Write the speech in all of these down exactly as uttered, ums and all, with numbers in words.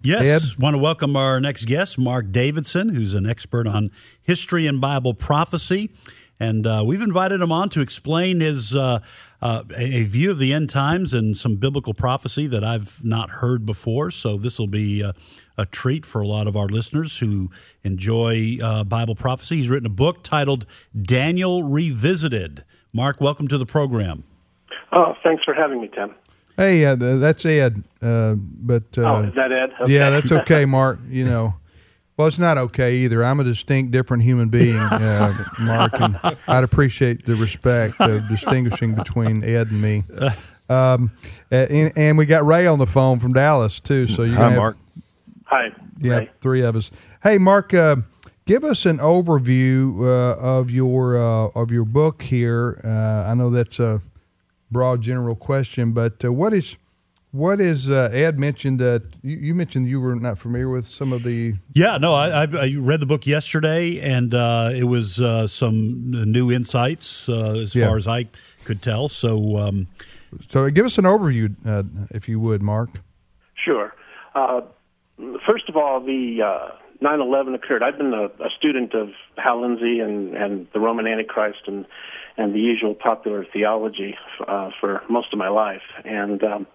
Yes, Ed? want to welcome our next guest, Mark Davidson, who's an expert on history and Bible prophecy. And uh, we've invited him on to explain his uh, uh, a view of the end times and some biblical prophecy that I've not heard before. So this will be uh, a treat for a lot of our listeners who enjoy uh, Bible prophecy. He's written a book titled Daniel Revisited. Mark, welcome to the program. Oh, thanks for having me, Tim. Hey, uh, that's Ed. Uh, but uh, oh, is that Ed? Okay. Yeah, that's okay, Mark. You know, well, it's not okay either. I'm a distinct, different human being, uh, Mark, and I'd appreciate the respect of distinguishing between Ed and me. Um, and, and we got Ray on the phone from Dallas too. So you Hi, have, Mark. Hi. Yeah, Ray. three of us. Hey, Mark, uh, give us an overview uh, of your uh, of your book here. Uh, I know that's a broad, general question, but uh, what is what is uh, Ed mentioned? Uh, you, you mentioned you were not familiar with some of the. Yeah, no, I, I, I read the book yesterday, and uh, it was uh, some new insights uh, as Yeah. far as I could tell. So, um, So give us an overview, uh, if you would, Mark. Sure. Uh, first of all, the uh, nine eleven occurred. I've been a, a student of Hal Lindsey and, and the Roman Antichrist and, and the usual popular theology uh, for most of my life. And um,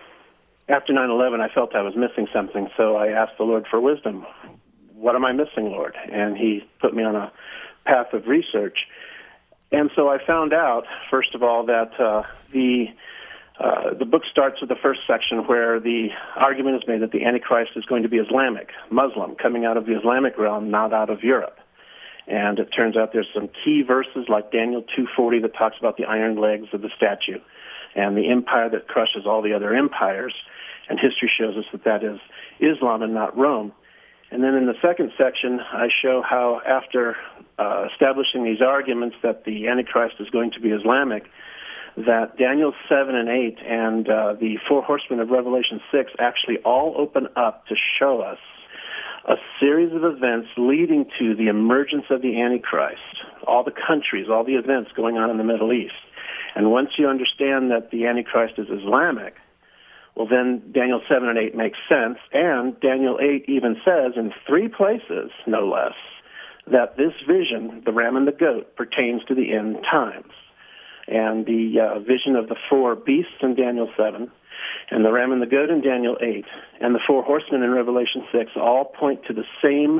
after nine eleven, I felt I was missing something, so I asked the Lord for wisdom. What am I missing, Lord? And he put me on a path of research. And so I found out, first of all, that uh, the uh, the book starts with the first section where the argument is made that the Antichrist is going to be Islamic, Muslim, coming out of the Islamic realm, not out of Europe. And it turns out there's some key verses like Daniel two forty that talks about the iron legs of the statue and the empire that crushes all the other empires. And history shows us that that is Islam and not Rome. And then in the second section, I show how after uh, establishing these arguments that the Antichrist is going to be Islamic, that Daniel seven and eight and uh, the four horsemen of Revelation six actually all open up to show us a series of events leading to the emergence of the Antichrist, all the countries, all the events going on in the Middle East. And once you understand that the Antichrist is Islamic, well, then Daniel seven and eight makes sense, and Daniel eight even says in three places, no less, that this vision, the ram and the goat, pertains to the end times. And the uh, vision of the four beasts in Daniel seven, and the ram and the goat in Daniel eight, and the four horsemen in Revelation six all point to the same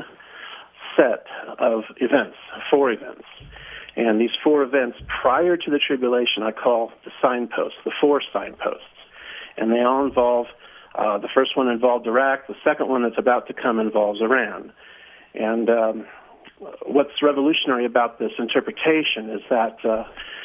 set of events, four events. And these four events prior to the tribulation I call the signposts, the four signposts. And they all involve, uh, the first one involved Iraq, the second one that's about to come involves Iran. And um, what's revolutionary about this interpretation is that uh,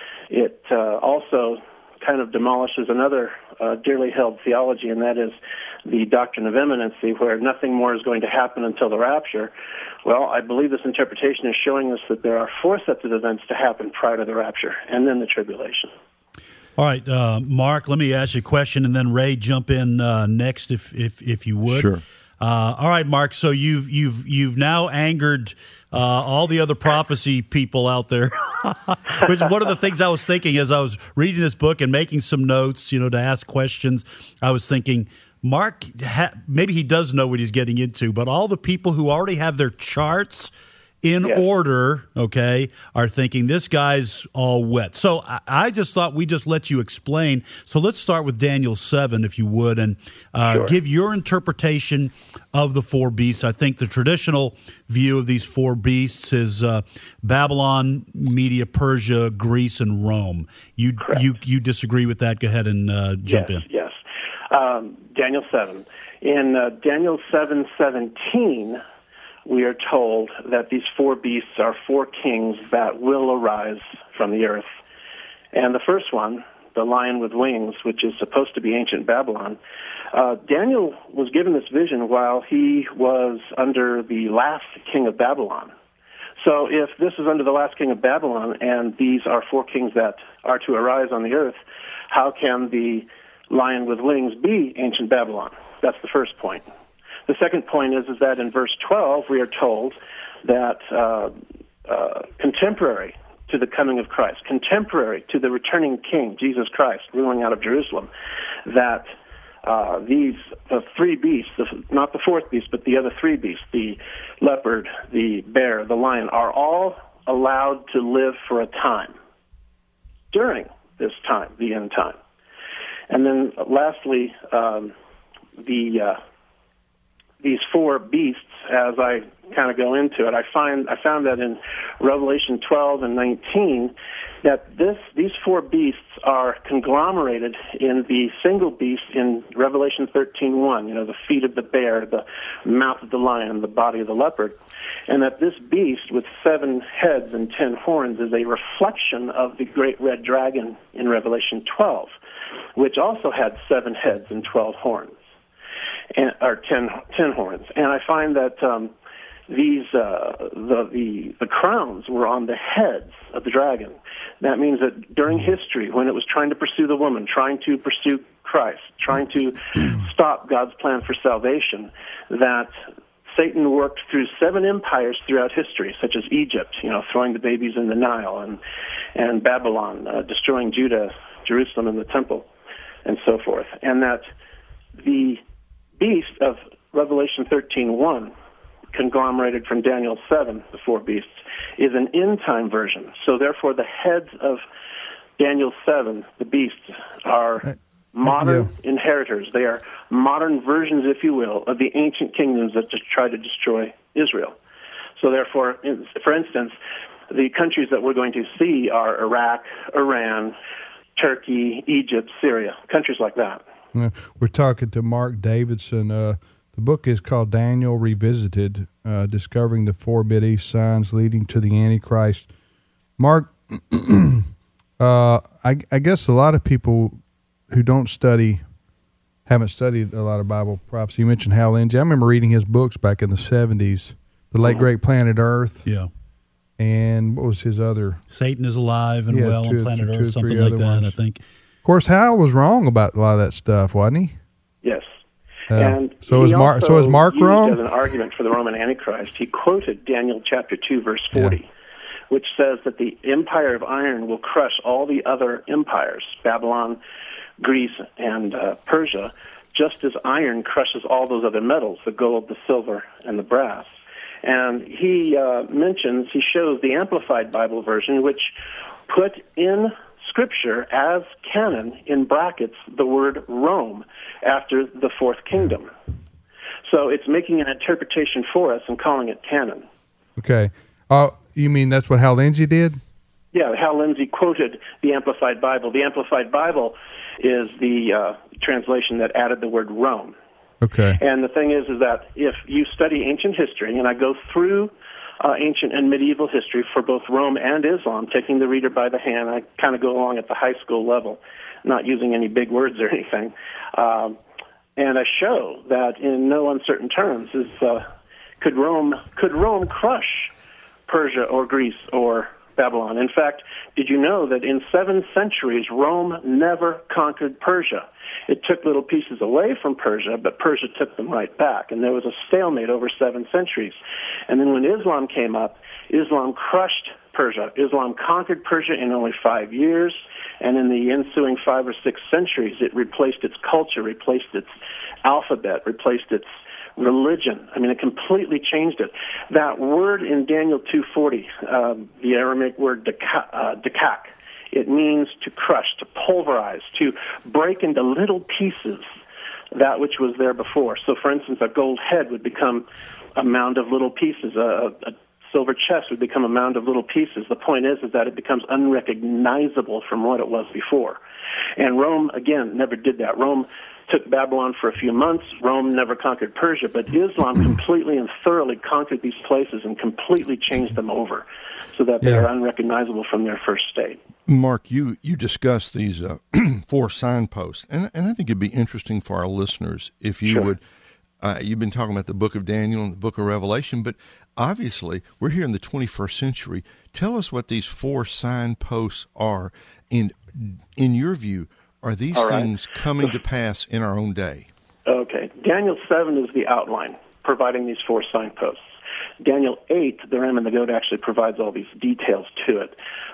it uh, also kind of demolishes another uh, dearly held theology, and that is the doctrine of imminency, where nothing more is going to happen until the rapture. Well, I believe this interpretation is showing us that there are four sets of events to happen prior to the rapture, and then the tribulation. all right, uh, Mark, let me ask you a question, and then Ray, jump in uh, next, if if if you would. Sure. Uh, all right, Mark. So you've you've you've now angered uh, all the other prophecy people out there. Which one of the things I was thinking as I was reading this book and making some notes, you know, to ask questions, I was thinking, Mark, ha- maybe he does know what he's getting into, but all the people who already have their charts in Yes. order, okay, are thinking this guy's all wet. So I, I just thought we just let you explain. So let's start with Daniel seven, if you would, and uh, Sure. give your interpretation of the four beasts. I think the traditional view of these four beasts is uh, Babylon, Media, Persia, Greece, and Rome. You Correct. you you disagree with that? Go ahead and uh, jump yes, in. Yes, um, Daniel seven. In uh, Daniel seven seventeen, we are told that these four beasts are four kings that will arise from the earth. And the first one, the lion with wings, which is supposed to be ancient Babylon, uh, Daniel was given this vision while he was under the last king of Babylon. So if this is under the last king of Babylon and these are four kings that are to arise on the earth, how can the lion with wings be ancient Babylon? That's the first point. The second point is, is that in verse twelve, we are told that uh, uh, contemporary to the coming of Christ, contemporary to the returning king, Jesus Christ, ruling out of Jerusalem, that uh, these the three beasts, the, not the fourth beast, but the other three beasts, the leopard, the bear, the lion, are all allowed to live for a time during this time, the end time. And then lastly, um, the uh, these four beasts, as I kind of go into it, I find I found that in Revelation twelve and nineteen, that this these four beasts are conglomerated in the single beast in Revelation thirteen one. You know, the feet of the bear, the mouth of the lion, and the body of the leopard, and that this beast with seven heads and ten horns is a reflection of the great red dragon in Revelation twelve, which also had seven heads and twelve horns. And, or ten, ten horns, and I find that um, these uh, the, the the crowns were on the heads of the dragon. That means that during history, when it was trying to pursue the woman, trying to pursue Christ, trying to stop God's plan for salvation, that Satan worked through seven empires throughout history, such as Egypt, you know, throwing the babies in the Nile, and and Babylon, uh, destroying Judah, Jerusalem, and the temple, and so forth, and that the beast of Revelation thirteen one, conglomerated from Daniel seven, the four beasts, is an end-time version. So therefore, the heads of Daniel seven, the beasts, are modern yeah. inheritors. They are modern versions, if you will, of the ancient kingdoms that just try to destroy Israel. So therefore, for instance, the countries that we're going to see are Iraq, Iran, Turkey, Egypt, Syria, countries like that. We're talking to Mark Davidson. Uh, the book is called Daniel Revisited, uh, Discovering the Four Mideast Signs Leading to the Antichrist. Mark, uh, I, I guess a lot of people who don't study, haven't studied a lot of Bible prophecy. You mentioned Hal Lindsey. I remember reading his books back in the seventies, The Late Great Planet Earth. Yeah. And what was his other? Satan is Alive and yeah, Well on Planet two, Earth, two something like that, ones. I think. Of course, Hal was wrong about a lot of that stuff, wasn't he? Yes. Uh, and so is Mark. So is Mark used wrong? As an argument for the Roman Antichrist, he quoted Daniel chapter two, verse forty, yeah. which says that the empire of iron will crush all the other empires, Babylon, Greece, and uh, Persia, just as iron crushes all those other metals, the gold, the silver, and the brass. And he uh, mentions, he shows the Amplified Bible version, which put in Scripture as canon, in brackets, the word Rome after the fourth kingdom. So it's making an interpretation for us and calling it canon. Okay. Uh, you mean that's what Hal Lindsey did? Yeah, Hal Lindsey quoted the Amplified Bible. The Amplified Bible is the uh, translation that added the word Rome. Okay. And the thing is, is that if you study ancient history, and I go through uh, ancient and medieval history for both Rome and Islam, taking the reader by the hand, I kind of go along at the high school level, not using any big words or anything. Um, and I show that in no uncertain terms is uh, could Rome could Rome crush Persia or Greece or Babylon? In fact, did you know that in seven centuries Rome never conquered Persia? It took little pieces away from Persia, but Persia took them right back. And there was a stalemate over seven centuries. And then when Islam came up, Islam crushed Persia. Islam conquered Persia in only five years. And in the ensuing five or six centuries, it replaced its culture, replaced its alphabet, replaced its religion. I mean, it completely changed it. That word in Daniel two forty, uh, the Aramaic word deka, uh, dekak, it means to crush, to pulverize, to break into little pieces that which was there before. So, for instance, a gold head would become a mound of little pieces. A, a silver chest would become a mound of little pieces. The point is, is that it becomes unrecognizable from what it was before. And Rome, again, never did that. Rome took Babylon for a few months. Rome never conquered Persia, but Islam completely and thoroughly conquered these places and completely changed them over so that they Yeah. are unrecognizable from their first state. Mark, you, you discussed these uh, four signposts, and, and I think it'd be interesting for our listeners if you Sure. would, uh, you've been talking about the book of Daniel and the book of Revelation, but obviously we're here in the twenty-first century. Tell us what these four signposts are, and in your view, are these All right. things coming to pass in our own day? Okay. Daniel seven is the outline, providing these four signposts. Daniel eight, the ram and the goat, actually provides all these details to it.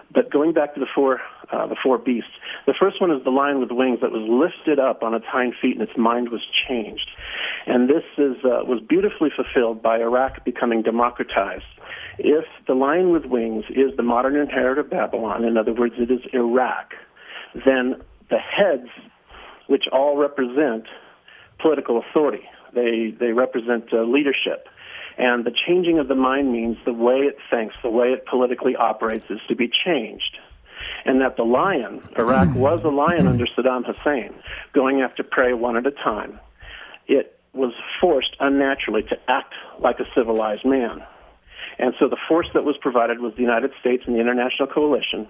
But going back to the four, uh, the four beasts, the first one is the lion with wings that was lifted up on its hind feet, and its mind was changed. And this is uh, was beautifully fulfilled by Iraq becoming democratized. If the lion with wings is the modern inheritor of Babylon, in other words, it is Iraq, then the heads, which all represent political authority, they they represent uh, leadership. And the changing of the mind means the way it thinks, the way it politically operates is to be changed. And that the lion, Iraq was a lion under Saddam Hussein, going after prey one at a time. It was forced unnaturally to act like a civilized man. And so the force that was provided was the United States and the international coalition.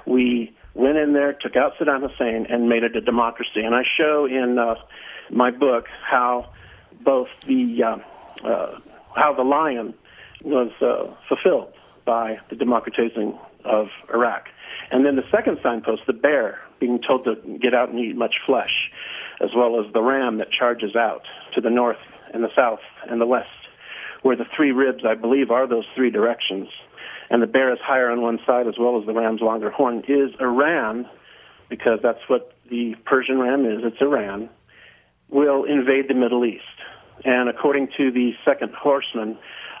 We went in there, took out Saddam Hussein, and made it a democracy. And I show in uh, my book how both the... Uh, uh, how the lion was uh, fulfilled by the democratizing of Iraq. And then the second signpost, the bear, being told to get out and eat much flesh, as well as the ram that charges out to the north and the south and the west, where the three ribs, I believe, are those three directions. And the bear is higher on one side as well as the ram's longer horn, is Iran, because that's what the Persian ram is, it's Iran, will invade the Middle East. And according to the second horseman,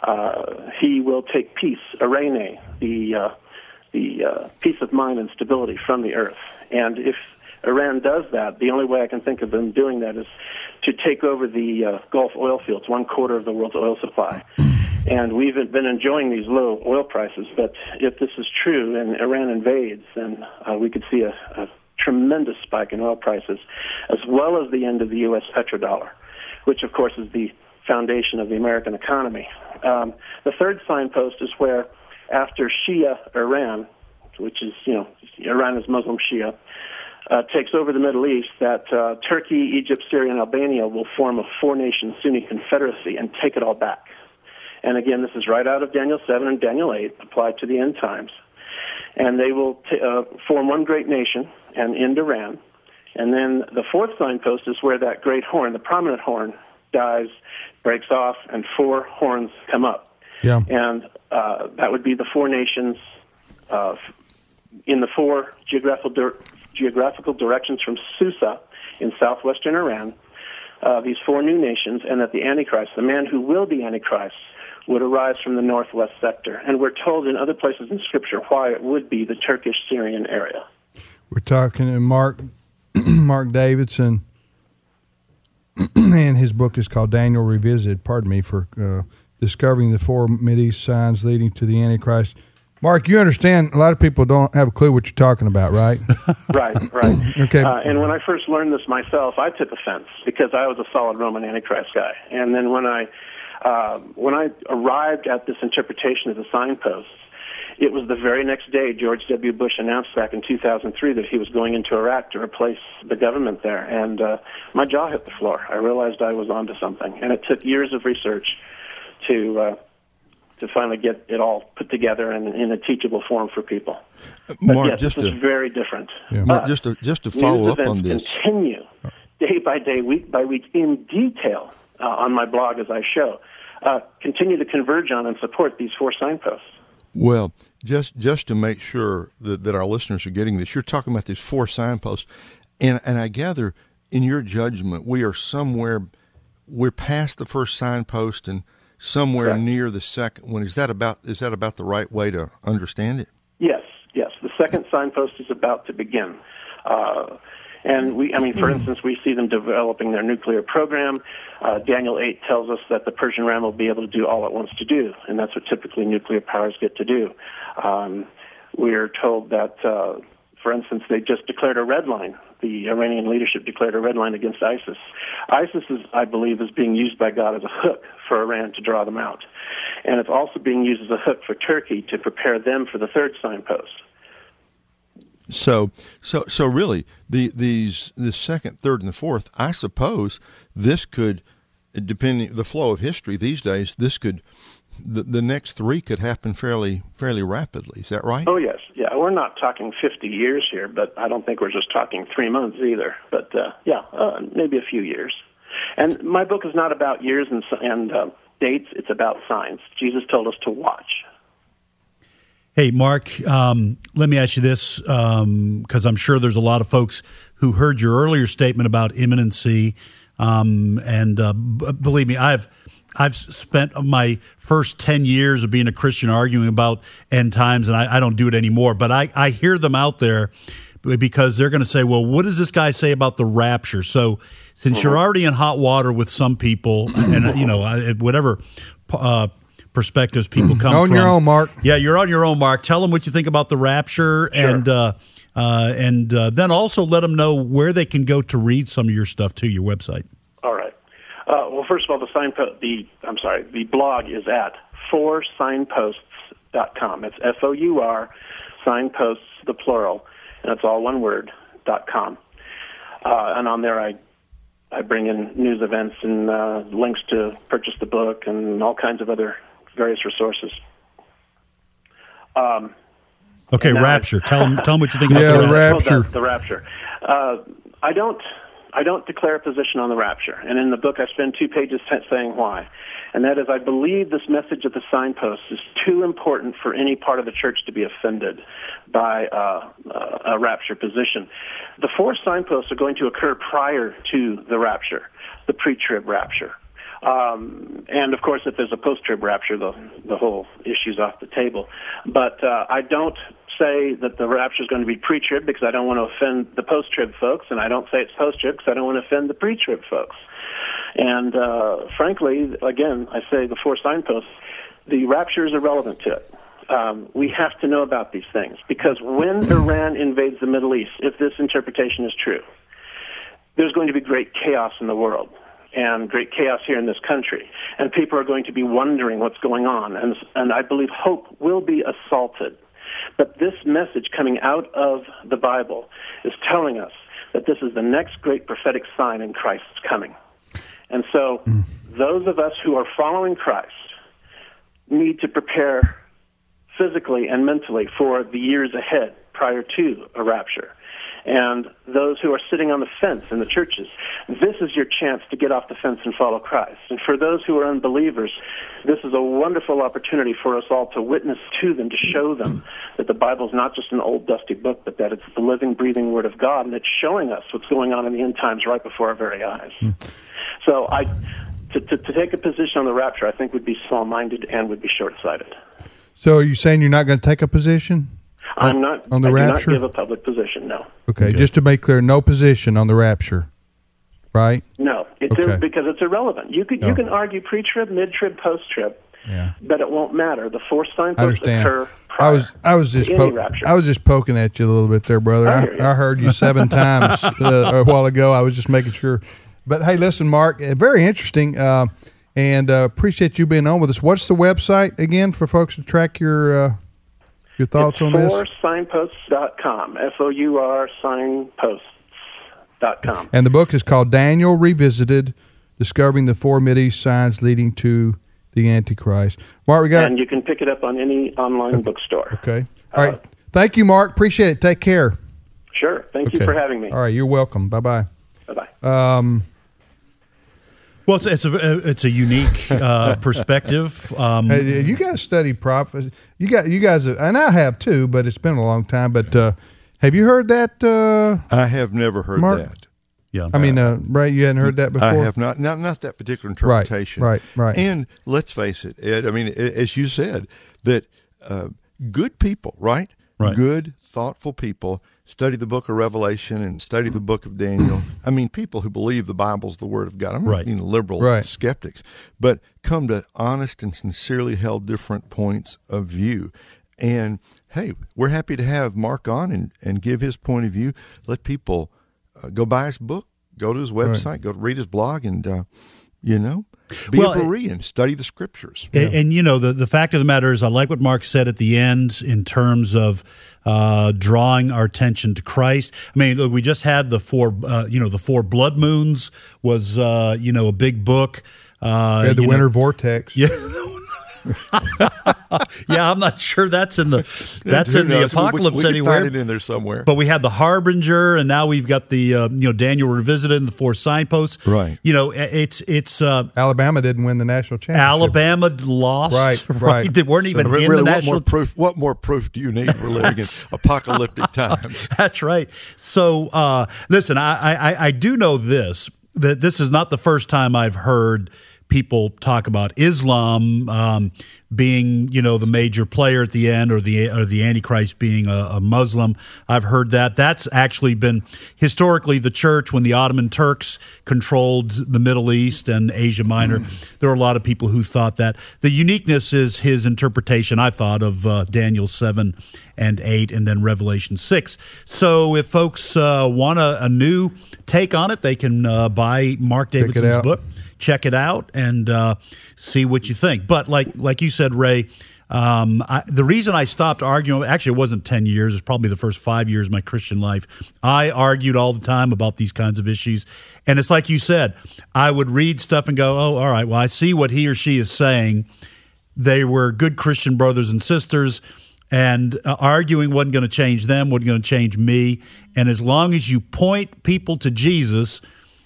uh, he will take peace, Irene, the uh, the uh, peace of mind and stability from the earth. And if Iran does that, the only way I can think of them doing that is to take over the uh, Gulf oil fields, one quarter of the world's oil supply. And we've been enjoying these low oil prices, but if this is true and Iran invades, then uh, we could see a, a tremendous spike in oil prices, as well as the end of the U S petrodollar, which, of course, is the foundation of the American economy. Um, the third signpost is where, after Shia Iran, which is, you know, Iran is Muslim Shia, uh, takes over the Middle East, that uh, Turkey, Egypt, Syria, and Albania will form a four-nation Sunni confederacy and take it all back. And again, this is right out of Daniel seven and Daniel eight, applied to the end times. And they will t- uh, form one great nation and end Iran. And then the fourth signpost is where that great horn, the prominent horn, dies, breaks off, and four horns come up. Yeah. And uh, that would be the four nations uh, in the four geographical dir- geographical directions from Susa in southwestern Iran, uh, these four new nations, and that the Antichrist, the man who will be Antichrist, would arise from the northwest sector. And we're told in other places in Scripture why it would be the Turkish-Syrian area. We're talking to Mark... Mark Davidson, and his book is called Daniel Revisited, pardon me, for uh, discovering the four Mideast signs leading to the Antichrist. Mark, you understand a lot of people don't have a clue what you're talking about, right? Right, right. Okay. Uh, and when I first learned this myself, I took offense because I was a solid Roman Antichrist guy. And then when I, uh, when I arrived at this interpretation of the signposts, it was the very next day George W. Bush announced back in two thousand three that he was going into Iraq to replace the government there. And uh, my jaw hit the floor. I realized I was onto something. And it took years of research to uh, to finally get it all put together in, in a teachable form for people. But Mark, yes, just this to, is very different. Yeah. Mark, Uh, just to just to follow up on this. Continue day by day, week by week, in detail uh, on my blog as I show. Uh, continue to converge on and support these four signposts. Well, just just to make sure that, that our listeners are getting this, you're talking about these four signposts, and and I gather in your judgment we are somewhere, we're past the first signpost and somewhere Correct. near the second one. Is that about is that about the right way to understand it? Yes, yes. The second signpost is about to begin. Uh, and we, I mean, for instance, we see them developing their nuclear program. Uh, Daniel eight tells us that the Persian ram will be able to do all it wants to do, and that's what typically nuclear powers get to do. Um, we're told that, uh, for instance, they just declared a red line. The Iranian leadership declared a red line against ISIS. ISIS, is, I believe, is being used by God as a hook for Iran to draw them out. And it's also being used as a hook for Turkey to prepare them for the third signpost. So, so, so really, the these the second, third, and the fourth. I suppose this could, depending the flow of history these days, this could, the the next three could happen fairly fairly rapidly. Is that right? Oh yes, yeah. We're not talking fifty years here, but I don't think we're just talking three months either. But uh, yeah, uh, maybe a few years. And my book is not about years and and uh, dates. It's about signs. Jesus told us to watch. Hey, Mark, um, let me ask you this, because um, I'm sure there's a lot of folks who heard your earlier statement about imminency. Um, and uh, b- believe me, I've I've spent my first ten years of being a Christian arguing about end times, and I, I don't do it anymore. But I, I hear them out there because they're going to say, well, what does this guy say about the rapture? So since you're already in hot water with some people, and, you know, whatever uh perspectives people come on from. On your own, Mark. Yeah, you're on your own, Mark. Tell them what you think about the rapture, Sure. and uh, uh, and uh, then also let them know where they can go to read some of your stuff to your website. All right. Uh, well, first of all, the signpost, the I'm sorry, the blog is at four signposts dot com. It's F O U R, signposts, the plural, and it's all one word, dot com. Uh, and on there, I I bring in news events and uh, links to purchase the book and all kinds of other various resources. Um, okay, rapture. I, tell them, tell them what you think about yeah, the rapture. rapture. Well, the, the rapture. Uh, I don't, I don't declare a position on the rapture, and in the book I spend two pages saying why, and that is I believe this message of the signposts is too important for any part of the church to be offended by uh, uh, a rapture position. The four signposts are going to occur prior to the rapture, the pre-trib rapture. Um, and, of course, if there's a post-trib rapture, the, the whole issue's off the table. But uh, I don't say that the rapture is going to be pre-trib because I don't want to offend the post-trib folks, and I don't say it's post-trib because I don't want to offend the pre-trib folks. And, uh, frankly, again, I say the four signposts, the rapture is irrelevant to it. Um, we have to know about these things because when Iran invades the Middle East, if this interpretation is true, there's going to be great chaos in the world. And great chaos here in this country. And people are going to be wondering what's going on. And, and I believe hope will be assaulted. But this message coming out of the Bible is telling us that this is the next great prophetic sign in Christ's coming. And so mm. those of us who are following Christ need to prepare physically and mentally for the years ahead prior to a rapture. And those who are sitting on the fence in the churches, this is your chance to get off the fence and follow Christ. And for those who are unbelievers, this is a wonderful opportunity for us all to witness to them, to show them that the Bible is not just an old dusty book, but that it's the living, breathing Word of God, and it's showing us what's going on in the end times right before our very eyes. Mm. So I, to, to, to take a position on the rapture, I think would be small-minded and would be short-sighted. So are you saying you're not going to take a position? I'm not. On the I rapture? do not give a public position, no. Okay, okay, just to make clear, no position on the rapture, right? No, it's okay. ir- because it's irrelevant. You could no. you can argue pre-trib, mid-trib, post-trib, yeah. but it won't matter. The four signposts occur prior. I was I was just po- I was just poking at you a little bit there, brother. I, I, I heard you seven times uh, a while ago. I was just making sure. But hey, listen, Mark, very interesting, uh, and uh, appreciate you being on with us. What's the website again for folks to track your? Uh, Your thoughts it's on this? four signposts dot com, F O U R signposts dot com. And the book is called Daniel Revisited, Discovering the Four Mideast Signs Leading to the Antichrist. Mark, we got And you can pick it up on any online okay. bookstore. Okay. All uh, right. Thank you, Mark. Appreciate it. Take care. Sure. Thank okay. you for having me. All right. You're welcome. Bye-bye. Bye-bye. Um, Well, it's, it's a it's a unique uh, perspective. Um, hey, you guys study prophecy. You got you guys, and I have too, but it's been a long time. But uh, have you heard that? Uh, I have never heard Mark? that. Yeah, I mean, uh, Ray, you hadn't heard that before. I have not. Not not that particular interpretation. Right, right, right. And let's face it, Ed. I mean, as you said, that uh, good people, right? Right. Good, thoughtful people study the book of Revelation and study the book of Daniel. I mean, people who believe the Bible's the Word of God. I'm not right. being liberal right. skeptics, but come to honest and sincerely held different points of view. And, hey, we're happy to have Mark on and, and give his point of view. Let people uh, go buy his book, go to his website, right. go to read his blog, and, uh, you know, be well, a Berean, study the Scriptures. And, yeah. and, you know, the, the fact of the matter is I like what Mark said at the end in terms of uh, drawing our attention to Christ. I mean, look, we just had the four, uh, you know, the four blood moons was, uh, you know, a big book. Uh, yeah, the you winter know, vortex. Yeah. Yeah, I'm not sure that's in the that's Who in the knows? We- apocalypse we, we anywhere. Can find it in there somewhere. But we had the Harbinger, and now we've got the uh, you know Daniel Revisited and the four signposts. Right. You know, it's it's uh, Alabama didn't win the national championship. Alabama lost. Right, right. They weren't even Re- in really, the what national. more proof? What more proof do you need? We're living in apocalyptic times. That's right. So uh, listen, I, I I do know this that this is not the first time I've heard people talk about Islam um, being, you know, the major player at the end, or the or the Antichrist being a, a Muslim. I've heard that. That's actually been historically the church when the Ottoman Turks controlled the Middle East and Asia Minor. Mm. There were a lot of people who thought that. The uniqueness is his interpretation, I thought, of uh, Daniel seven and eight, and then Revelation six. So if folks uh, want a, a new take on it, they can uh, buy Mark Davidson's book. Check it out and uh, see what you think. But like like you said, Ray, um, I, the reason I stopped arguing, actually it wasn't ten years, it's probably the first five years of my Christian life. I argued all the time about these kinds of issues. And it's like you said, I would read stuff and go, oh, all right, well, I see what he or she is saying. They were good Christian brothers and sisters, and uh, arguing wasn't going to change them, wasn't going to change me. And as long as you point people to Jesus,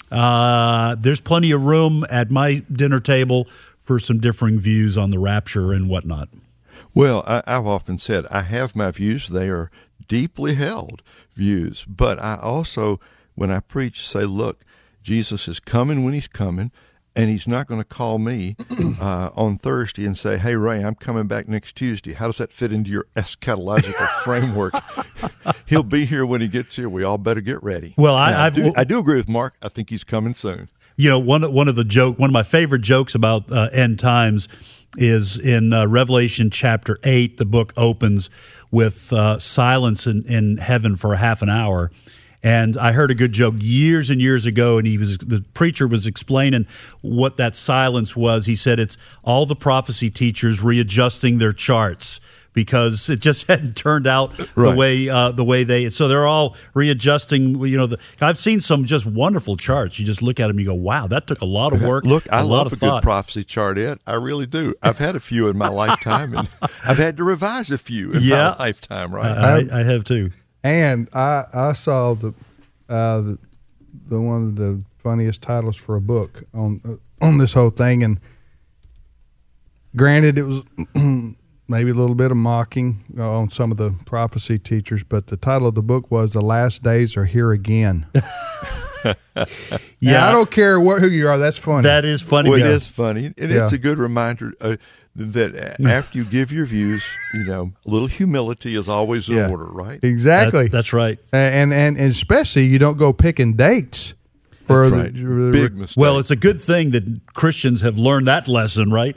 Uh, there's plenty of room at my dinner table for some differing views on the rapture and whatnot. Well, I, I've often said I have my views. They are deeply held views. But I also, when I preach, say, look, Jesus is coming when he's coming, and he's not going to call me uh, on Thursday and say, hey, Ray, I'm coming back next Tuesday. How does that fit into your eschatological framework? He'll be here when he gets here. We all better get ready. Well, I, I, I've, do, I do agree with Mark. I think he's coming soon. You know, one one of the joke, one of my favorite jokes about uh, end times is in uh, Revelation chapter eight. The book opens with uh, silence in, in heaven for a half an hour. And I heard a good joke years and years ago, and he was the preacher was explaining what that silence was. He said it's all the prophecy teachers readjusting their charts because it just hadn't turned out right. the way uh, the way they. So they're all readjusting. You know, the, I've seen some just wonderful charts. You just look at them, and you go, "Wow, that took a lot of work." Look, I a love lot of a thought. good prophecy chart, Ed. I really do. I've had a few in my lifetime, and I've had to revise a few in yeah, my lifetime. Right? I, I have too. And I, I saw the, uh, the the one of the funniest titles for a book on uh, on this whole thing. And granted, it was maybe a little bit of mocking uh, on some of the prophecy teachers, but the title of the book was "The Last Days Are Here Again." Yeah, I don't care what who you are. That's funny. That is funny. Well, yeah. it is funny, and Yeah. it's a good reminder uh, that after you give your views, you know, a little humility is always in Yeah. order, right? Exactly. That's, that's right. and, and and especially you don't go picking dates for That's right. the, Big mistake. Well, it's a good thing that Christians have learned that lesson, right?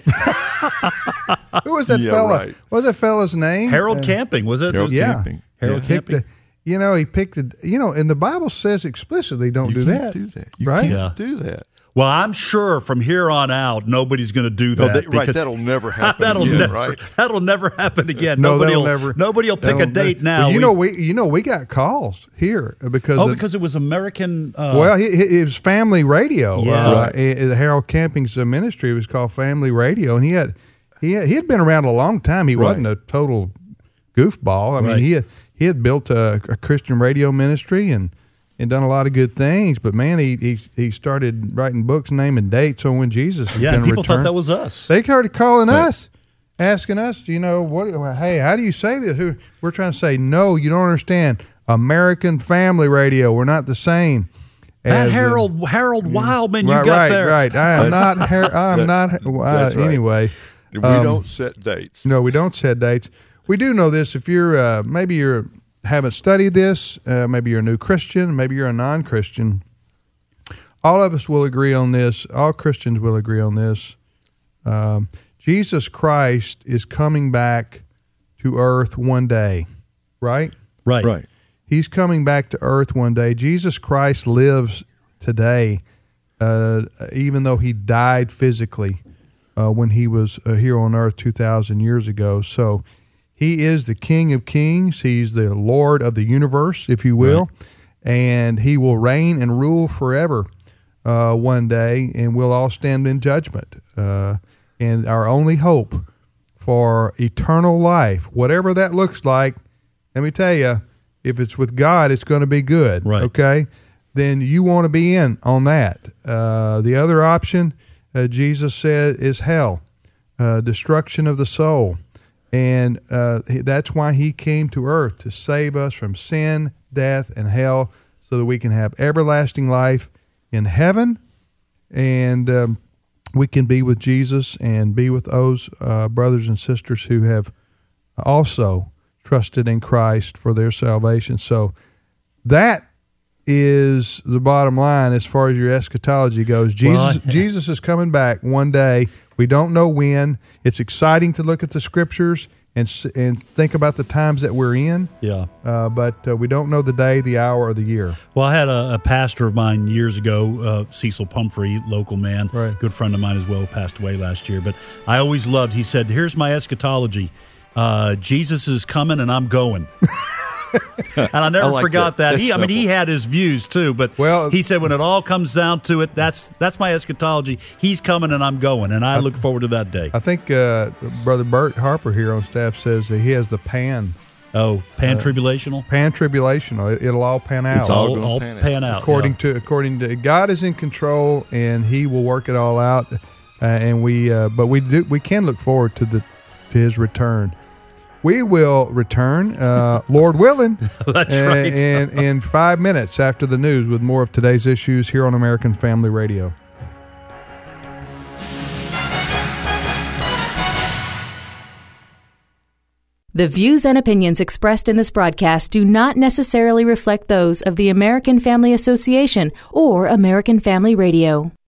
Who was that Yeah, fella? right. What was that fella's name? Harold Uh, Camping, was it? Harold yeah. Camping. Harold Yeah. picked Camping. the, you know, he picked the, you know, and the Bible says explicitly don't You do can't that. do that. You right? can't Yeah. do that. Well, I'm sure from here on out, nobody's going to do No, that. they, right, because that'll never happen that'll again, never, right? that'll never happen again. No, nobody that'll will never. Nobody will pick a that'll date never- now. Well, you We- know, we you know we got calls here because oh, of, because it was American. Uh, well, he, he, it was Family Radio. Yeah. uh, Right. eh, eh, Harold Camping's uh, ministry was called Family Radio, and he had he had, he had been around a long time. He Right. wasn't a total goofball. I Right. mean, he had, he had built a, a Christian radio ministry and. And done a lot of good things, but man, he he, he started writing books, naming dates on when Jesus was yeah, going and to people return. thought that was us. They started calling us, asking us, you know, what? Hey, how do you say this? Who- We're trying to say, no, you don't understand. American Family Radio, we're not the same. that as, uh, Harold Harold Wildman you right, got right, there. right. I am not. Har- I am not. Uh, That's right. Anyway, We um, don't set dates. no, we don't set dates. We do know this. If you're uh, maybe you're haven't studied this, uh, maybe you're a new Christian, maybe you're a non-Christian. All of us will agree on this. All Christians will agree on this. Um, Jesus Christ is coming back to earth one day, right? Right. Right. He's coming back to earth one day. Jesus Christ lives today, uh, even though he died physically uh, when he was uh, here on earth two thousand years ago. So he is the King of Kings. He's the Lord of the universe, if you will, right. And he will reign and rule forever uh, one day, and we'll all stand in judgment. Uh, and our only hope for eternal life, whatever that looks like, let me tell you, if it's with God, it's going to be good. Right. Okay? Then you want to be in on that. Uh, the other option, uh, Jesus said, is hell, uh, destruction of the soul. And uh, that's why he came to earth, to save us from sin, death, and hell, so that we can have everlasting life in heaven, and um, we can be with Jesus and be with those uh, brothers and sisters who have also trusted in Christ for their salvation. So that is the bottom line as far as your eschatology goes. Jesus, Well, I- Jesus is coming back one day. We don't know when. It's exciting to look at the scriptures and s- and think about the times that we're in, Yeah. uh, but uh, we don't know the day, the hour, or the year. Well, I had a, a pastor of mine years ago, uh, Cecil Pumphrey, local man, Right. good friend of mine as well, passed away last year. But I always loved, he said, here's my eschatology. Uh, Jesus is coming and I'm going. And I never I like forgot that. that. That's He, I mean, he simple. had his views too, but Well- he said when it all comes down to it, that's that's my eschatology. He's coming and I'm going, and I look forward to that day. I think uh, Brother Bert Harper here on staff says that he has the pan, Oh, pan-tribulational? pan tribulational. It, it'll all pan out. It's all all, gonna all pan out. pan out. according yeah. to according to God is in control, and He will work it all out. Uh, and we, uh, but we do we can look forward to the to His return. We will return, uh, Lord willing, That's uh, right. in in five minutes after the news with more of today's issues here on American Family Radio. The views and opinions expressed in this broadcast do not necessarily reflect those of the American Family Association or American Family Radio.